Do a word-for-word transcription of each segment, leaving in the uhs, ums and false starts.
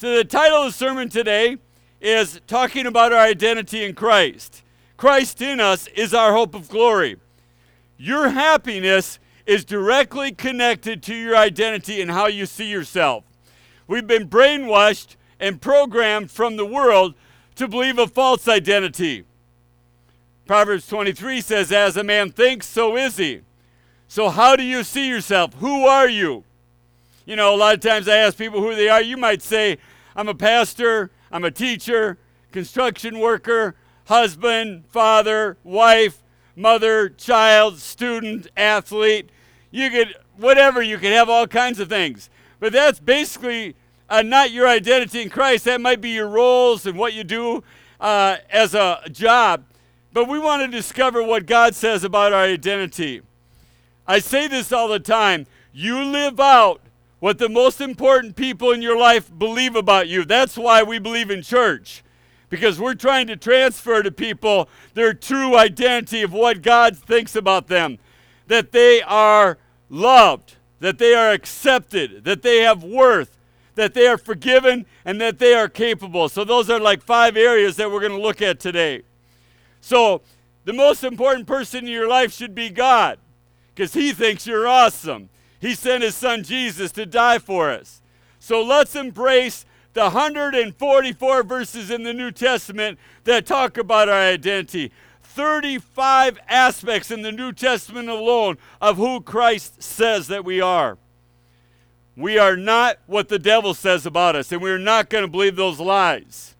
So the title of the sermon today is talking about our identity in Christ. Christ in us is our hope of glory. Your happiness is directly connected to your identity and how you see yourself. We've been brainwashed and programmed from the world to believe a false identity. Proverbs twenty-three says, as a man thinks, so is he. So how do you see yourself? Who are you? You know, a lot of times I ask people who they are. You might say, I'm a pastor, I'm a teacher, construction worker, husband, father, wife, mother, child, student, athlete. You could, whatever, you could have all kinds of things. But that's basically uh, not your identity in Christ. That might be your roles and what you do uh, as a job. But we want to discover what God says about our identity. I say this all the time. You live out what the most important people in your life believe about you. That's why we believe in church. Because we're trying to transfer to people their true identity of what God thinks about them. That they are loved, that they are accepted, that they have worth, that they are forgiven, and that they are capable. So those are like five areas that we're going to look at today. So the most important person in your life should be God, because he thinks you're awesome. He sent his son Jesus to die for us. So let's embrace the one hundred forty-four verses in the New Testament that talk about our identity. thirty-five aspects in the New Testament alone of who Christ says that we are. We are not what the devil says about us, and we're not going to believe those lies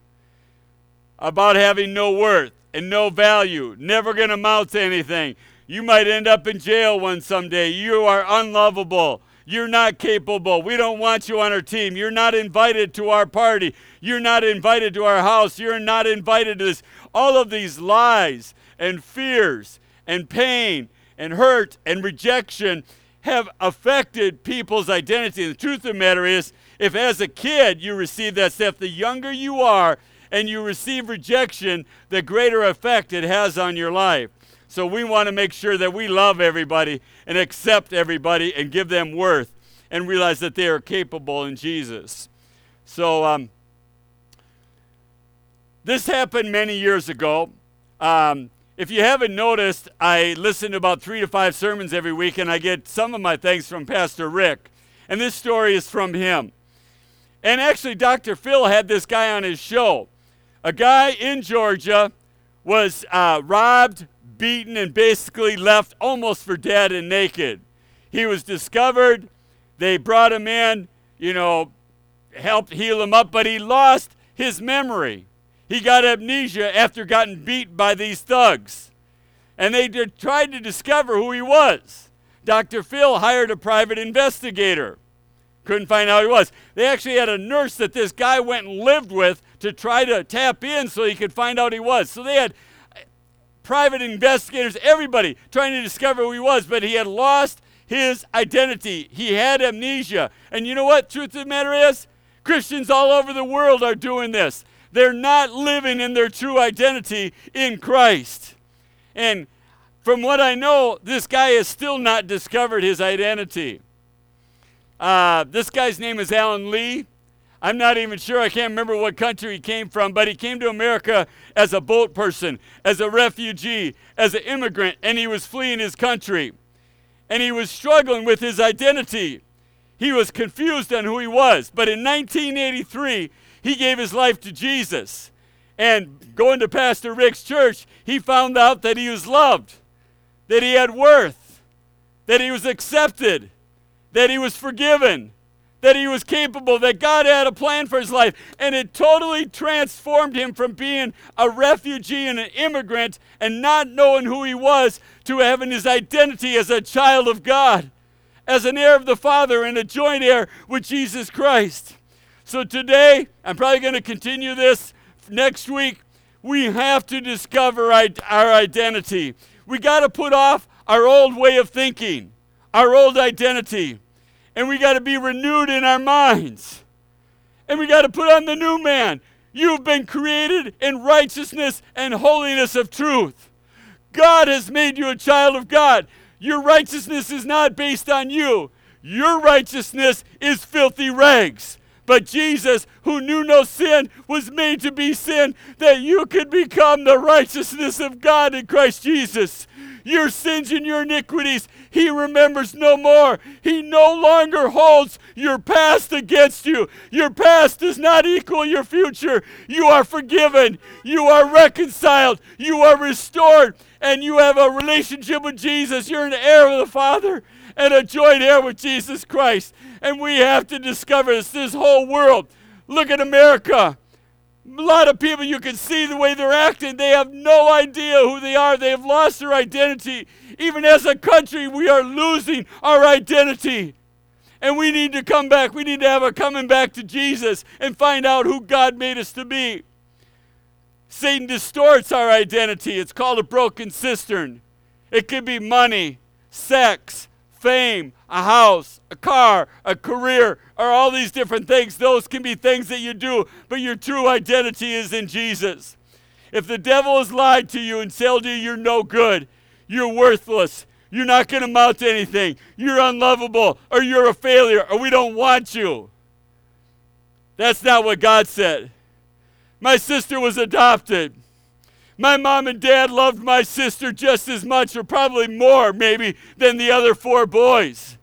about having no worth and no value, never going to amount to anything. You might end up in jail one someday. You are unlovable. You're not capable. We don't want you on our team. You're not invited to our party. You're not invited to our house. You're not invited to this. All of these lies and fears and pain and hurt and rejection have affected people's identity. The truth of the matter is, if as a kid you receive that stuff, the younger you are and you receive rejection, the greater effect it has on your life. So we want to make sure that we love everybody and accept everybody and give them worth and realize that they are capable in Jesus. So um, this happened many years ago. Um, if you haven't noticed, I listen to about three to five sermons every week, and I get some of my thanks from Pastor Rick. And this story is from him. And actually, Doctor Phil had this guy on his show. A guy in Georgia was uh, robbed, beaten, and basically left almost for dead and naked. He was discovered. They brought him in, you know, helped heal him up, but he lost his memory. He got amnesia after getting beat by these thugs. And they did, tried to discover who he was. Doctor Phil hired a private investigator. Couldn't find out who he was. They actually had a nurse that this guy went and lived with to try to tap in so he could find out who he was. So they had private investigators, everybody trying to discover who he was, but he had lost his identity. He had amnesia. And you know what? Truth of the matter is, Christians all over the world are doing this. They're not living in their true identity in Christ. And from what I know, this guy has still not discovered his identity. Uh, this guy's name is Alan Lee. I'm not even sure. I can't remember what country he came from, but he came to America as a boat person, as a refugee, as an immigrant, and he was fleeing his country. And he was struggling with his identity. He was confused on who he was. But in nineteen eighty-three, he gave his life to Jesus. And going to Pastor Rick's church, he found out that he was loved, that he had worth, that he was accepted, that he was forgiven, that he was capable, that God had a plan for his life. And it totally transformed him from being a refugee and an immigrant and not knowing who he was to having his identity as a child of God, as an heir of the Father and a joint heir with Jesus Christ. So today, I'm probably going to continue this next week. We have to discover our identity. We got to put off our old way of thinking, our old identity. And we got to be renewed in our minds. And we got to put on the new man. You've been created in righteousness and holiness of truth. God has made you a child of God. Your righteousness is not based on you. Your righteousness is filthy rags. But Jesus, who knew no sin, was made to be sin, that you could become the righteousness of God in Christ Jesus. Your sins and your iniquities he remembers no more. He no longer holds your past against you. Your past does not equal your future. You are forgiven. You are reconciled. You are restored. And you have a relationship with Jesus. You're an heir of the Father and a joint heir with Jesus Christ. And we have to discover this, this whole world. Look at America. A lot of people, you can see the way they're acting. They have no idea who they are. They have lost their identity. Even as a country, we are losing our identity. And we need to come back. We need to have a coming back to Jesus and find out who God made us to be. Satan distorts our identity. It's called a broken cistern. It could be money, sex, fame, a house, a car, a career, or all these different things. Those can be things that you do, but your true identity is in Jesus. If the devil has lied to you and told you you're no good, you're worthless, you're not going to amount to anything, you're unlovable, or you're a failure, or we don't want you, that's not what God said. My sister was adopted. My mom and dad loved my sister just as much, or probably more, maybe, than the other four boys.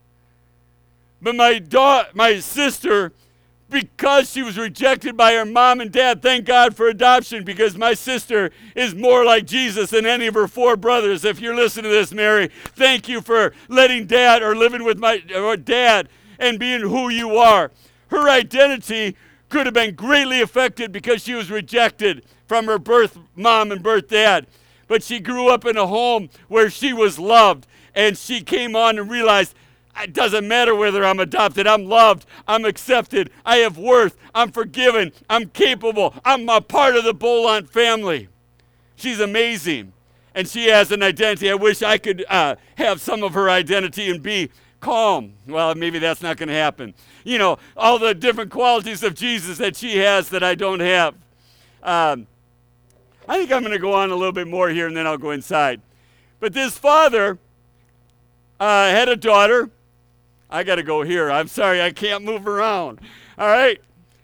But my da- my sister, because she was rejected by her mom and dad, thank God for adoption, because my sister is more like Jesus than any of her four brothers. If you're listening to this, Mary, thank you for letting dad, or living with my or dad, and being who you are. Her identity could have been greatly affected because she was rejected from her birth mom and birth dad. But she grew up in a home where she was loved, and she came on and realized, it doesn't matter whether I'm adopted, I'm loved, I'm accepted, I have worth, I'm forgiven, I'm capable, I'm a part of the Bolant family. She's amazing, and she has an identity. I wish I could uh, have some of her identity and be calm. Well, maybe that's not going to happen. You know, all the different qualities of Jesus that she has that I don't have. Um, I think I'm going to go on a little bit more here, and then I'll go inside. But this father uh, had a daughter. I got to go here. I'm sorry, I can't move around. All right.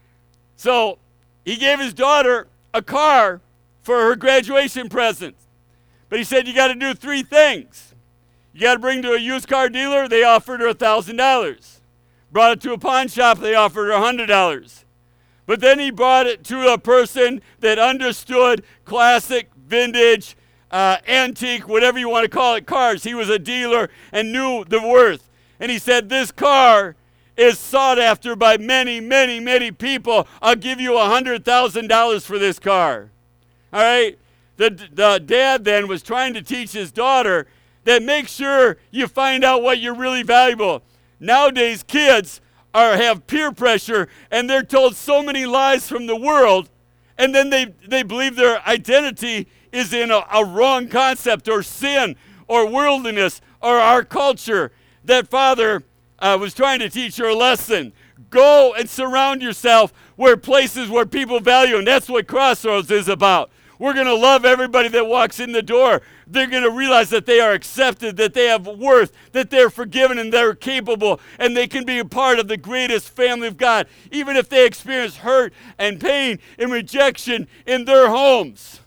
So he gave his daughter a car for her graduation present. But he said, you got to do three things. You got to bring to a used car dealer. They offered her one thousand dollars. Brought it to a pawn shop. They offered her one hundred dollars. But then he brought it to a person that understood classic, vintage, uh, antique, whatever you want to call it, cars. He was a dealer and knew the worth. And he said, this car is sought after by many, many, many people. I'll give you one hundred thousand dollars for this car. All right? The, the dad then was trying to teach his daughter that make sure you find out what you're really valuable. Nowadays, kids are have peer pressure, and they're told so many lies from the world, and then they, they believe their identity is in a, a wrong concept, or sin, or worldliness, or our culture. That father uh, was trying to teach her a lesson. Go and surround yourself where places where people value, and that's what Crossroads is about. We're going to love everybody that walks in the door. They're going to realize that they are accepted, that they have worth, that they're forgiven, and they're capable, and they can be a part of the greatest family of God, even if they experience hurt and pain and rejection in their homes.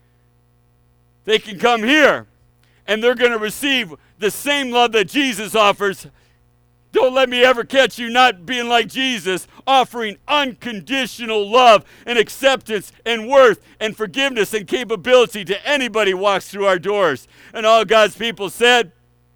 They can come here, and they're going to receive the same love that Jesus offers. Don't let me ever catch you not being like Jesus, offering unconditional love and acceptance and worth and forgiveness and capability to anybody who walks through our doors. And all God's people said,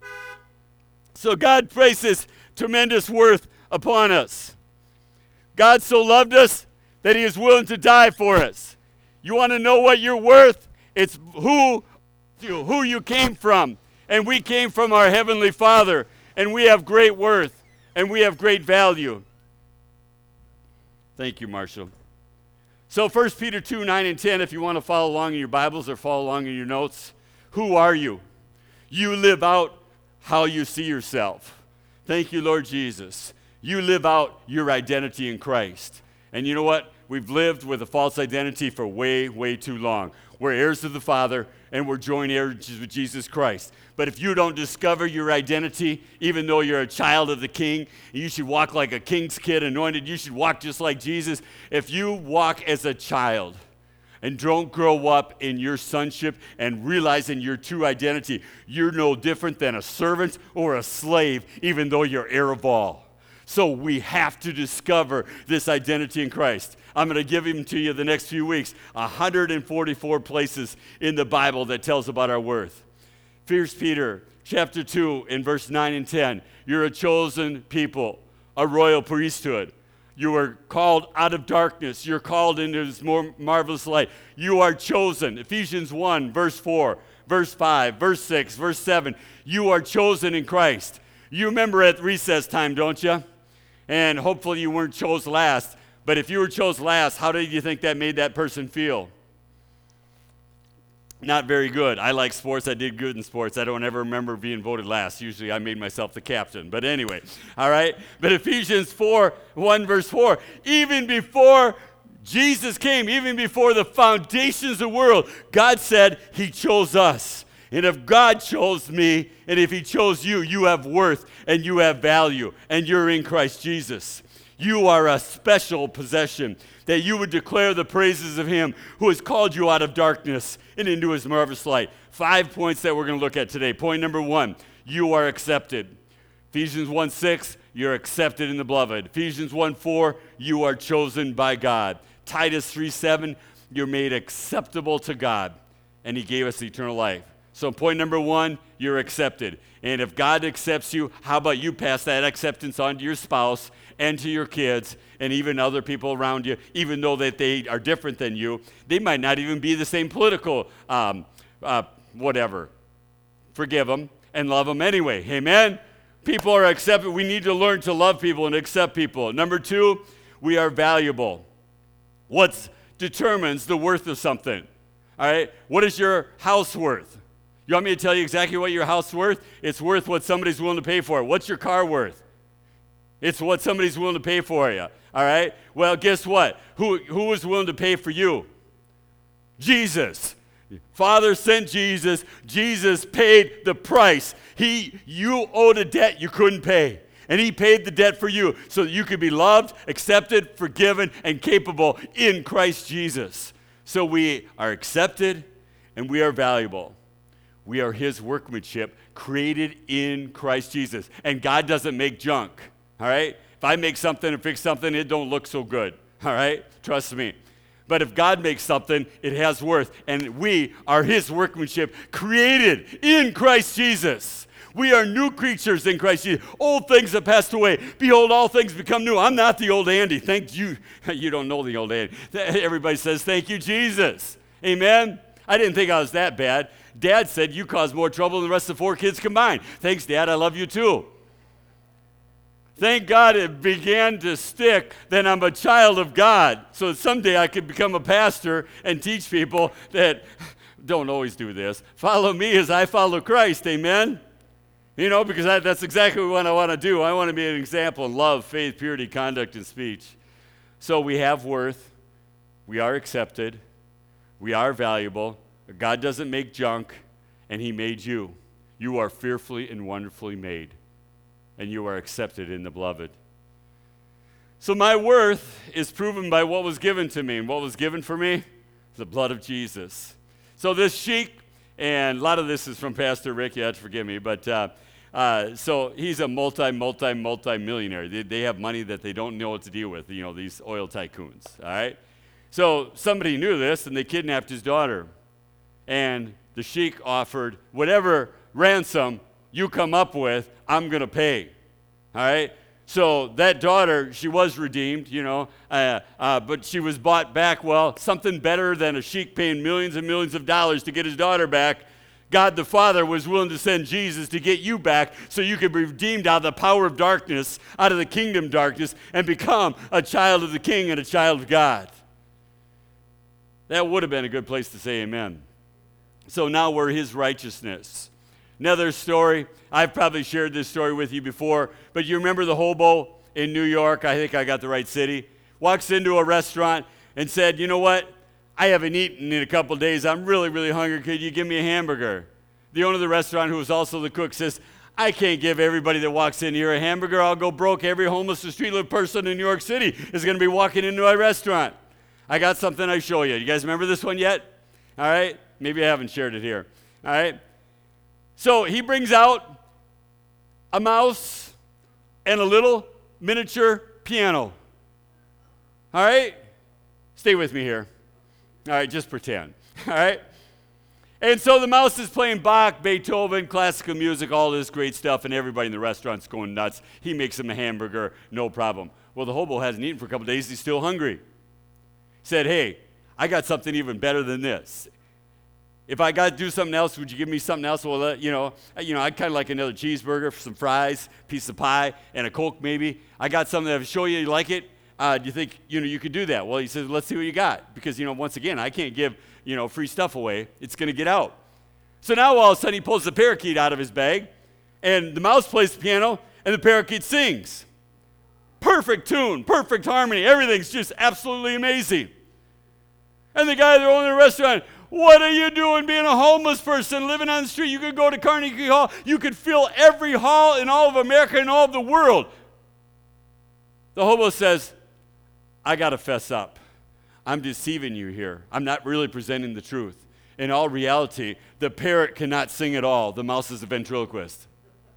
so God places tremendous worth upon us. God so loved us that he is willing to die for us. You want to know what you're worth? It's who you, who you came from. And we came from our Heavenly Father. And we have great worth, and we have great value. Thank you, Marshall. So First Peter two, nine and ten, if you want to follow along in your Bibles or follow along in your notes, who are you? You live out how you see yourself. Thank you, Lord Jesus. You live out your identity in Christ. And you know what? we've lived with a false identity for way, way too long. We're heirs of the Father, and we're joint heirs with Jesus Christ. But if you don't discover your identity, even though you're a child of the King, you should walk like a king's kid, anointed. You should walk just like Jesus. If you walk as a child and don't grow up in your sonship and realize in your true identity, you're no different than a servant or a slave, even though you're heir of all. So we have to discover this identity in Christ. I'm going to give him to you the next few weeks. one hundred forty-four places in the Bible that tells about our worth. First Peter chapter two in verse nine and ten. You're a chosen people, a royal priesthood. You are called out of darkness. You're called into his more marvelous light. You are chosen. Ephesians one, verse four, verse five, verse six, verse seven. You are chosen in Christ. You remember at recess time, don't you? And hopefully you weren't chose last. But if you were chose last, how did you think that made that person feel? Not very good. I like sports. I did good in sports. I don't ever remember being voted last. Usually I made myself the captain. But anyway, all right? But Ephesians four, one verse four, even before Jesus came, even before the foundations of the world, God said he chose us. And if God chose me, and if he chose you, you have worth and you have value, and you're in Christ Jesus. You are a special possession, that you would declare the praises of him who has called you out of darkness and into his marvelous light. Five points that we're going to look at today. Point number one, you are accepted. Ephesians one six, you're accepted in the beloved. Ephesians one four, you are chosen by God. Titus three seven, you're made acceptable to God, and he gave us eternal life. So point number one, you're accepted. And if God accepts you, how about you pass that acceptance on to your spouse and to your kids and even other people around you, even though that they are different than you. They might not even be the same political um, uh, whatever. Forgive them and love them anyway. Amen? People are accepted. We need to learn to love people and accept people. Number two, we are valuable. What determines the worth of something? All right? What is your house worth? You want me to tell you exactly what your house is worth? It's worth what somebody's willing to pay for it. What's your car worth? It's what somebody's willing to pay for you. All right? Well, guess what? Who, who was willing to pay for you? Jesus. Father sent Jesus. Jesus paid the price. He, you owed a debt you couldn't pay. And he paid the debt for you so that you could be loved, accepted, forgiven, and capable in Christ Jesus. So we are accepted and we are valuable. We are his workmanship created in Christ Jesus. And God doesn't make junk, all right? If I make something and fix something, it don't look so good, all right? Trust me. But if God makes something, it has worth. And we are his workmanship created in Christ Jesus. We are new creatures in Christ Jesus. Old things have passed away. Behold, all things become new. I'm not the old Andy. Thank you. You don't know the old Andy. Everybody says, thank you, Jesus. Amen? I didn't think I was that bad. Dad said, you caused more trouble than the rest of the four kids combined. Thanks, Dad. I love you too. Thank God it began to stick that I'm a child of God. So that someday I could become a pastor and teach people that, don't always do this, follow me as I follow Christ. Amen? You know, because I, that's exactly what I want to do. I want to be an example in love, faith, purity, conduct, and speech. So we have worth. We are accepted. We are valuable. God doesn't make junk, and he made you. You are fearfully and wonderfully made, and you are accepted in the beloved. So my worth is proven by what was given to me, and what was given for me? The blood of Jesus. So this sheik, and a lot of this is from Pastor Rick, you have to forgive me, but uh, uh, so he's a multi, multi, multi-millionaire. They, they have money that they don't know what to deal with, you know, these oil tycoons, all right? So somebody knew this, and they kidnapped his daughter. And the sheik offered, whatever ransom you come up with, I'm going to pay. All right? So that daughter, she was redeemed, you know, uh, uh, but she was bought back. Well, something better than a sheik paying millions and millions of dollars to get his daughter back. God the Father was willing to send Jesus to get you back so you could be redeemed out of the power of darkness, out of the kingdom darkness, and become a child of the King and a child of God. That would have been a good place to say amen. So now we're his righteousness. Another story, I've probably shared this story with you before, but you remember the hobo in New York? I think I got the right city. Walks into a restaurant, and said, you know what? I haven't eaten in a couple days. I'm really, really hungry. Could you give me a hamburger? The owner of the restaurant, who was also the cook, says, I can't give everybody that walks in here a hamburger. I'll go broke. Every homeless or street-living person in New York City is going to be walking into my restaurant. I got something I show you. You guys remember this one yet? All right? Maybe I haven't shared it here. All right? So he brings out a mouse and a little miniature piano. All right? Stay with me here. All right, just pretend. All right? And so the mouse is playing Bach, Beethoven, classical music, all this great stuff, and everybody in the restaurant's going nuts. He makes him a hamburger, no problem. Well, the hobo hasn't eaten for a couple days. He's still hungry. Said, hey, I got something even better than this. If I got to do something else, would you give me something else? Well, uh, you know, you know, I'd kind of like another cheeseburger, some fries, piece of pie, and a Coke maybe. I got something that would show you you like it. Uh, do you think, you know, you could do that? Well, he says, let's see what you got. Because, you know, once again, I can't give, you know, free stuff away. It's going to get out. So now all of a sudden he pulls the parakeet out of his bag, and the mouse plays the piano, and the parakeet sings. Perfect tune, perfect harmony. Everything's just absolutely amazing. And the guy that owns the restaurant, what are you doing being a homeless person living on the street? You could go to Carnegie Hall. You could fill every hall in all of America and all of the world. The hobo says, I got to fess up. I'm deceiving you here. I'm not really presenting the truth. In all reality, the parrot cannot sing at all. The mouse is a ventriloquist.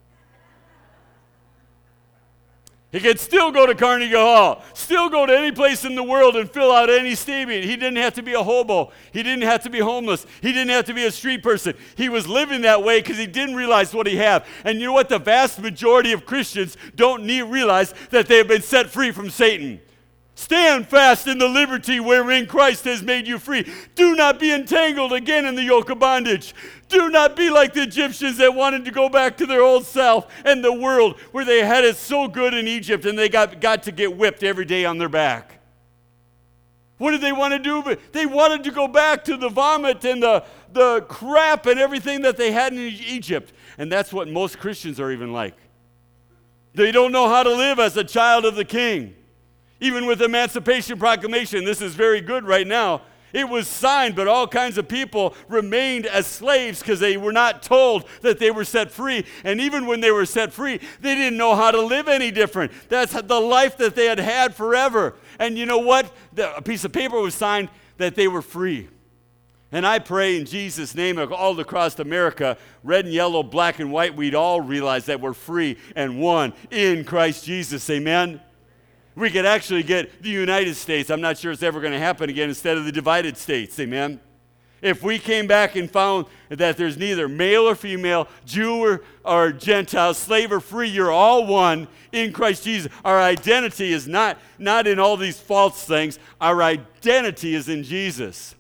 He could still go to Carnegie Hall, still go to any place in the world and fill out any statement. He didn't have to be a hobo. He didn't have to be homeless. He didn't have to be a street person. He was living that way because he didn't realize what he had. And you know what? The vast majority of Christians don't need realize that they have been set free from Satan. Stand fast in the liberty wherein Christ has made you free. Do not be entangled again in the yoke of bondage. Do not be like the Egyptians that wanted to go back to their old self and the world where they had it so good in Egypt and they got, got to get whipped every day on their back. What did they want to do? They wanted to go back to the vomit and the, the crap and everything that they had in Egypt. And that's what most Christians are even like. They don't know how to live as a child of the King. Even with Emancipation Proclamation, this is very good right now. It was signed, but all kinds of people remained as slaves because they were not told that they were set free. And even when they were set free, they didn't know how to live any different. That's the life that they had had forever. And you know what? The, a piece of paper was signed that they were free. And I pray in Jesus' name, all across America, red and yellow, black and white, we'd all realize that we're free and one in Christ Jesus. Amen? We could actually get the United States. I'm not sure it's ever going to happen again instead of the divided states. Amen? If we came back and found that there's neither male or female, Jew or, or Gentile, slave or free, you're all one in Christ Jesus. Our identity is not, not in all these false things. Our identity is in Jesus.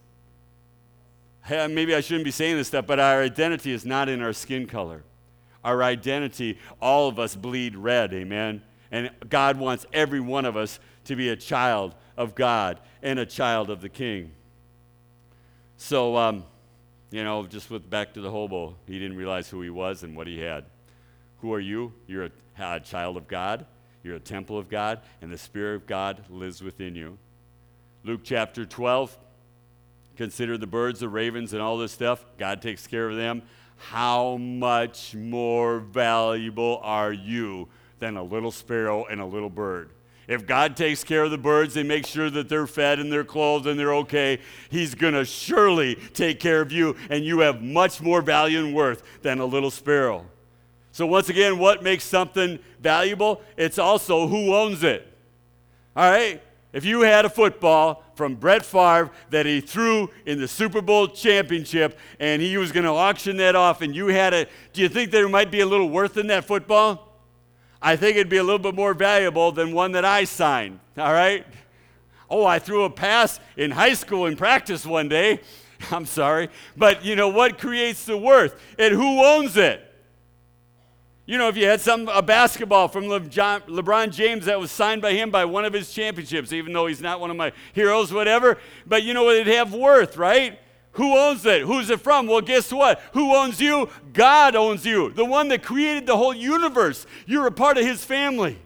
Hey, maybe I shouldn't be saying this stuff, but our identity is not in our skin color. Our identity, all of us bleed red. Amen? And God wants every one of us to be a child of God and a child of the King. So, um, you know, just with back to the hobo, he didn't realize who he was and what he had. Who are you? You're a, a child of God. You're a temple of God, and the Spirit of God lives within you. Luke chapter twelve, consider the birds, the ravens, and all this stuff. God takes care of them. How much more valuable are you than a little sparrow and a little bird? If God takes care of the birds and makes sure that they're fed and they're clothed and they're okay, he's going to surely take care of you, and you have much more value and worth than a little sparrow. So once again, what makes something valuable? It's also who owns it. All right? If you had a football from Brett Favre that he threw in the Super Bowl championship and he was going to auction that off and you had it, do you think there might be a little worth in that football? I think it'd be a little bit more valuable than one that I signed, all right? Oh, I threw a pass in high school in practice one day. I'm sorry. But you know what creates the worth? And who owns it? You know, if you had some a basketball from LeBron James that was signed by him by one of his championships, even though he's not one of my heroes, whatever, but you know, it'd have worth, right? Who owns it? Who's it from? Well, guess what? Who owns you? God owns you. The one that created the whole universe. You're a part of his family.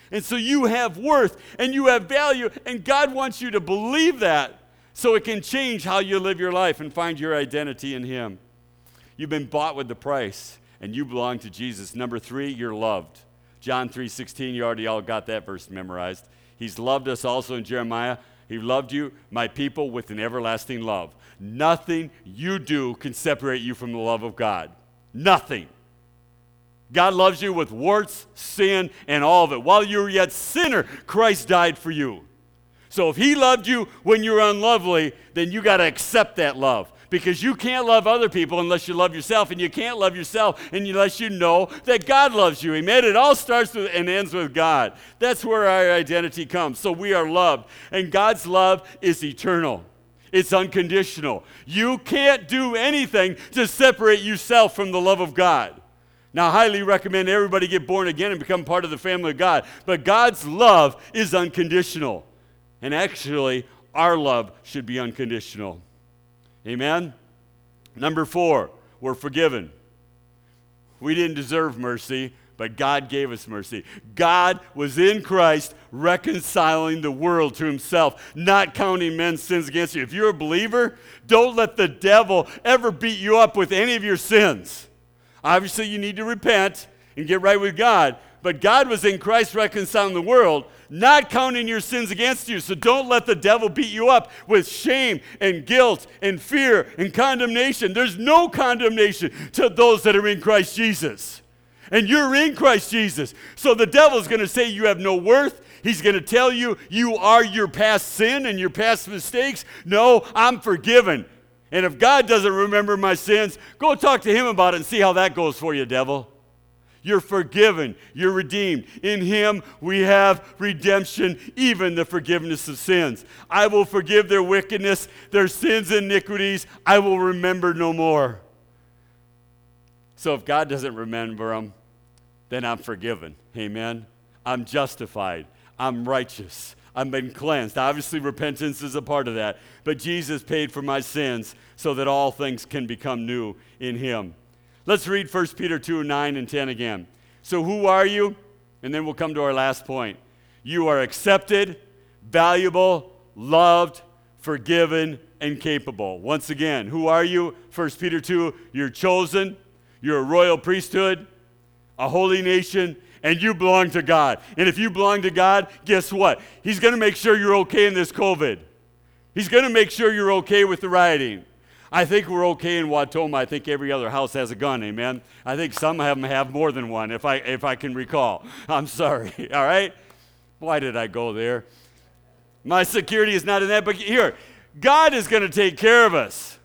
And so you have worth and you have value, and God wants you to believe that so it can change how you live your life and find your identity in him. You've been bought with the price, and you belong to Jesus. Number three, you're loved. John three sixteen, you already all got that verse memorized. He's loved us also in Jeremiah. He loved you, my people, with an everlasting love. Nothing you do can separate you from the love of God. Nothing. God loves you with warts, sin, and all of it. While you were yet sinner, Christ died for you. So if he loved you when you were unlovely, then you got to accept that love. Because you can't love other people unless you love yourself, and you can't love yourself unless you know that God loves you. Amen? It all starts with and ends with God. That's where our identity comes. So we are loved, and God's love is eternal. It's unconditional. You can't do anything to separate yourself from the love of God. Now, I highly recommend everybody get born again and become part of the family of God. But God's love is unconditional. And actually, our love should be unconditional. Amen? Number four, we're forgiven. We didn't deserve mercy, but God gave us mercy. God was in Christ reconciling the world to himself, not counting men's sins against you. If you're a believer, don't let the devil ever beat you up with any of your sins. Obviously, you need to repent and get right with God. But God was in Christ reconciling the world, not counting your sins against you. So don't let the devil beat you up with shame and guilt and fear and condemnation. There's no condemnation to those that are in Christ Jesus. And you're in Christ Jesus. So the devil's going to say you have no worth. He's going to tell you you are your past sin and your past mistakes. No, I'm forgiven. And if God doesn't remember my sins, go talk to him about it and see how that goes for you, devil. You're forgiven. You're redeemed. In him we have redemption, even the forgiveness of sins. I will forgive their wickedness, their sins and iniquities. I will remember no more. So if God doesn't remember them, then I'm forgiven. Amen? I'm justified. I'm righteous. I've been cleansed. Obviously, repentance is a part of that. But Jesus paid for my sins so that all things can become new in him. Let's read First Peter two, nine and ten again. So who are you? And then we'll come to our last point. You are accepted, valuable, loved, forgiven, and capable. Once again, who are you? First Peter two, you're chosen. You're a royal priesthood, a holy nation, and you belong to God. And if you belong to God, guess what? He's going to make sure you're okay in this COVID. He's going to make sure you're okay with the rioting. I think we're okay in Watoma. I think every other house has a gun, amen? I think some of them have more than one, if I, if I can recall. I'm sorry, all right? Why did I go there? My security is not in that, but here, God is going to take care of us.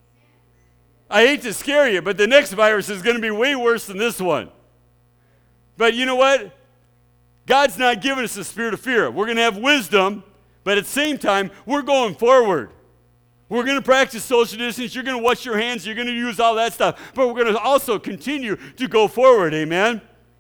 I hate to scare you, but the next virus is going to be way worse than this one. But you know what? God's not giving us a spirit of fear. We're going to have wisdom, but at the same time, we're going forward. We're going to practice social distance. You're going to wash your hands. You're going to use all that stuff. But we're going to also continue to go forward. Amen?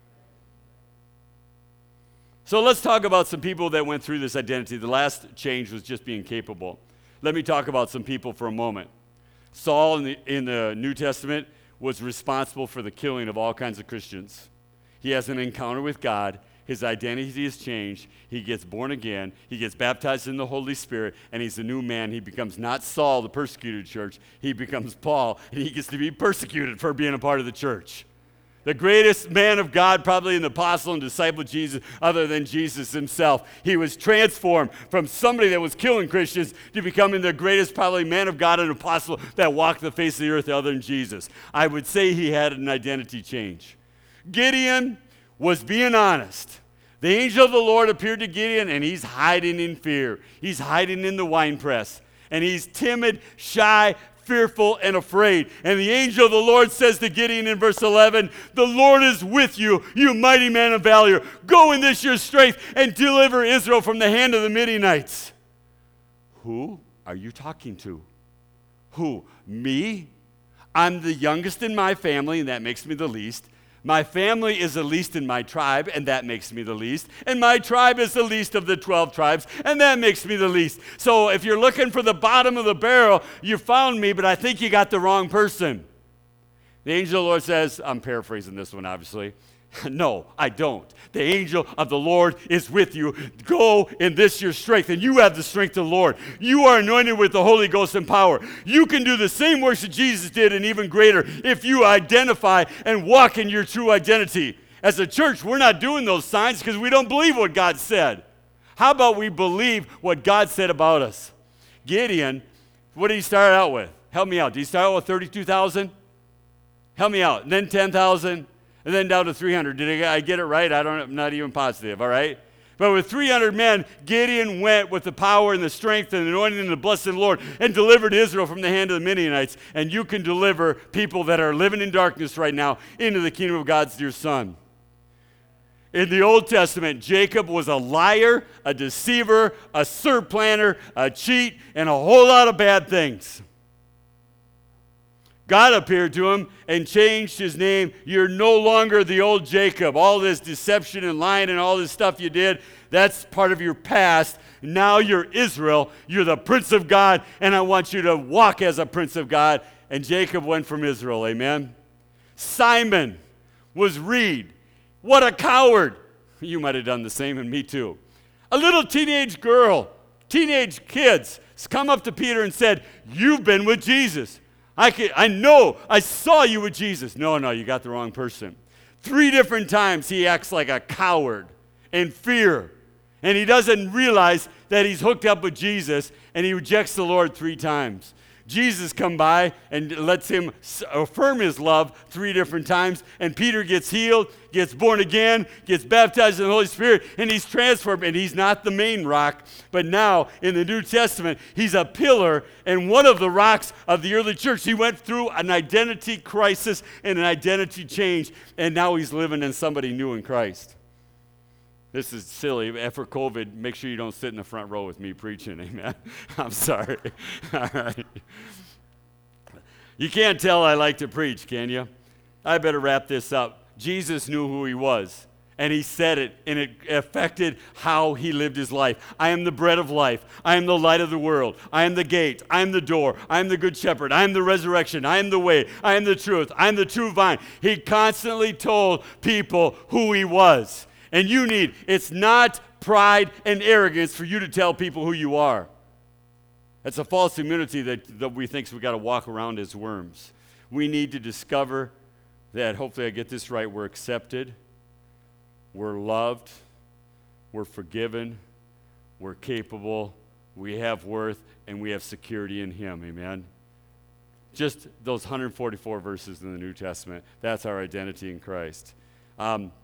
So let's talk about some people that went through this identity. The last change was just being capable. Let me talk about some people for a moment. Saul in the, in the New Testament was responsible for the killing of all kinds of Christians. He has an encounter with God. His identity is changed. He gets born again. He gets baptized in the Holy Spirit, and he's a new man. He becomes not Saul, the persecuted church. He becomes Paul, and he gets to be persecuted for being a part of the church. The greatest man of God, probably an apostle and disciple of Jesus, other than Jesus himself. He was transformed from somebody that was killing Christians to becoming the greatest, probably man of God and apostle that walked the face of the earth other than Jesus. I would say he had an identity change. Gideon was being honest. The angel of the Lord appeared to Gideon, and he's hiding in fear. He's hiding in the winepress. And he's timid, shy, fearful, and afraid. And the angel of the Lord says to Gideon in verse eleven, "The Lord is with you, you mighty man of valor. Go in this your strength and deliver Israel from the hand of the Midianites." Who are you talking to? Who? Me? I'm the youngest in my family, and that makes me the least. My family is the least in my tribe, and that makes me the least. And my tribe is the least of the twelve tribes, and that makes me the least. So if you're looking for the bottom of the barrel, you found me, but I think you got the wrong person. The angel of the Lord says, I'm paraphrasing this one, obviously. No, I don't. The angel of the Lord is with you. Go in this your strength, and you have the strength of the Lord. You are anointed with the Holy Ghost and power. You can do the same works that Jesus did and even greater if you identify and walk in your true identity. As a church, we're not doing those signs because we don't believe what God said. How about we believe what God said about us? Gideon, what did he start out with? Help me out. Did he start out with thirty-two thousand? Help me out. And then ten thousand, and then down to three hundred. Did I get it right? I don't, I'm not even positive, all right? But with three hundred men, Gideon went with the power and the strength and the anointing and the blessing of the Lord and delivered Israel from the hand of the Midianites. And you can deliver people that are living in darkness right now into the kingdom of God's dear Son. In the Old Testament, Jacob was a liar, a deceiver, a surplanter, a cheat, and a whole lot of bad things. God appeared to him and changed his name. You're no longer the old Jacob. All this deception and lying and all this stuff you did, that's part of your past. Now you're Israel. You're the Prince of God, and I want you to walk as a Prince of God. And Jacob went from Israel, amen? Simon was Reed. What a coward. You might have done the same, and me too. A little teenage girl, teenage kids, come up to Peter and said, you've been with Jesus. I can, I know, I saw you with Jesus. No, no, you got the wrong person. Three different times he acts like a coward in fear. And he doesn't realize that he's hooked up with Jesus, and he rejects the Lord three times. Jesus come by and lets him affirm his love three different times, and Peter gets healed, gets born again, gets baptized in the Holy Spirit, and he's transformed, and he's not the main rock, but now in the New Testament, he's a pillar and one of the rocks of the early church. He went through an identity crisis and an identity change, and now he's living in somebody new in Christ. This is silly. After COVID, make sure you don't sit in the front row with me preaching, amen? I'm sorry. All right. You can't tell I like to preach, can you? I better wrap this up. Jesus knew who he was, and he said it, and it affected how he lived his life. I am the bread of life. I am the light of the world. I am the gate. I am the door. I am the good shepherd. I am the resurrection. I am the way. I am the truth. I am the true vine. He constantly told people who he was. And you need, it's not pride and arrogance for you to tell people who you are. That's a false humility that, that we think we got to walk around as worms. We need to discover that, hopefully I get this right, we're accepted, we're loved, we're forgiven, we're capable, we have worth, and we have security in him, amen? Just those one hundred forty-four verses in the New Testament, that's our identity in Christ. Um,